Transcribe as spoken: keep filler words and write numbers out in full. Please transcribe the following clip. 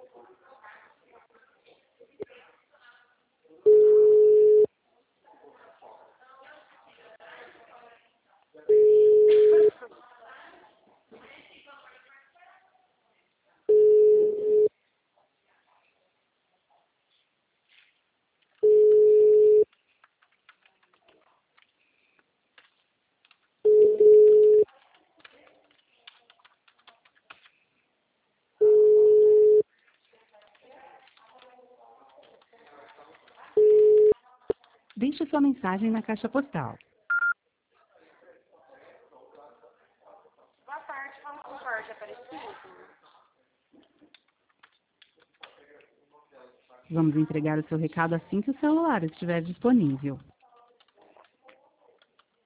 Deixe sua mensagem na caixa postal. Boa tarde, fala com o Jorge Aparecido. Vamos entregar o seu recado assim que o celular estiver disponível.